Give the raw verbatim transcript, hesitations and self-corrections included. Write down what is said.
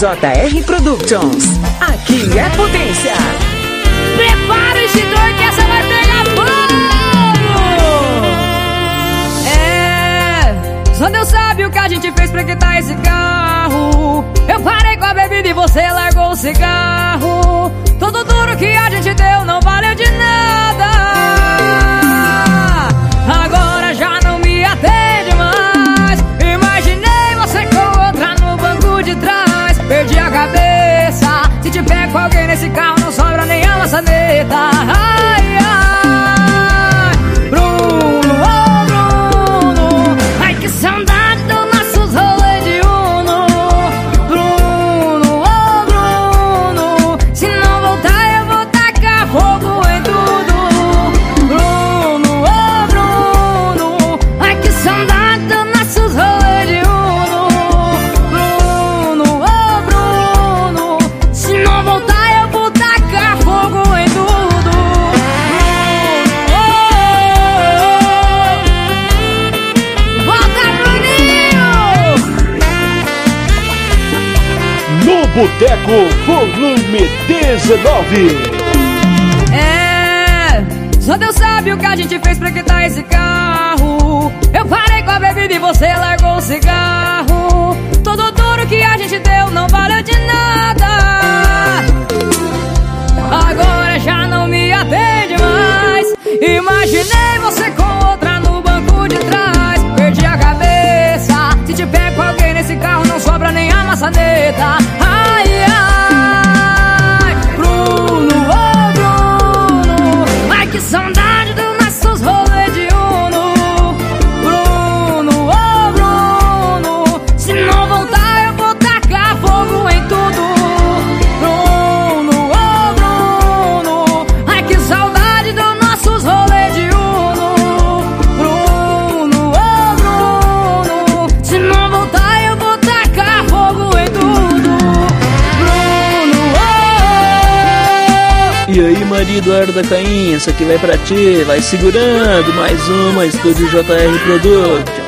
J R Productions. Aqui é potência. Prepara o extintor que essa vai pegar fogo. É, só Deus sabe o que a gente fez pra quitar esse carro. Eu parei com a bebida e você largou o cigarro. Todo duro que a gente deu não valeu de nada. Agora já não me atende mais. Imaginei você com outra no banco de trás. Perdi a cabeça. Se te pego com alguém nesse carro não sobra nem a maçaneta. Ai, ai, Bruno, oh Bruno. Ai, que saudade dos nossos rolês de Uno. Bruno, oh Bruno. Se não voltar eu vou tacar fogo em tudo. Bruno, oh Bruno. Ai, que saudade dos nossos rolês de Uno. Bruno, oh Bruno. Se não voltar eu vou tacar fogo em tudo. Bruno, oh, volta, Bruninho. No Boteco Volume dezenove. É, só Deus sabe o que a gente fez pra quitar esse carro. Eu parei com a bebida e você largou o cigarro. Todo duro que a gente deu não valeu de nada. Agora já não me atende mais. Imaginei você com outra no banco de trás. Perdi a cabeça. Se te pego com alguém nesse carro não sobra nem a maçaneta. Ai, ai, Bruno, oh Bruno. Ai, que saudade dos nossos rolês de Uno. Bruno, oh Bruno. Se não voltar eu vou tacar fogo em tudo. Bruno, oh Bruno. Ai, que saudade dos nossos rolês de Uno. Bruno, oh Bruno. Se não voltar eu vou tacar fogo em tudo. Bruno, oh. E aí, Maria Eduardo da Cainha, essa aqui vai pra ti, vai segurando mais uma, Estúdio J R Production.